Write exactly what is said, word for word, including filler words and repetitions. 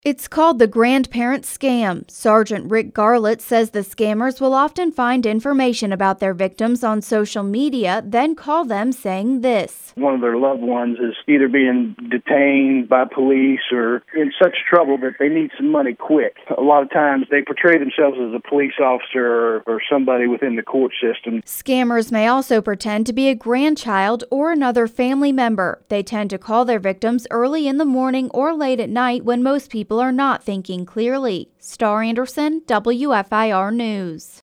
It's called the grandparent scam. Sergeant Rick Garlett says the scammers will often find information about their victims on social media, then call them saying this. One of their loved ones is either being detained by police or in such trouble that they need some money quick. A lot of times they portray themselves as a police officer or, or somebody within the court system. Scammers may also pretend to be a grandchild or another family member. They tend to call their victims early in the morning or late at night when most people are not thinking clearly. Star Anderson, W F I R News.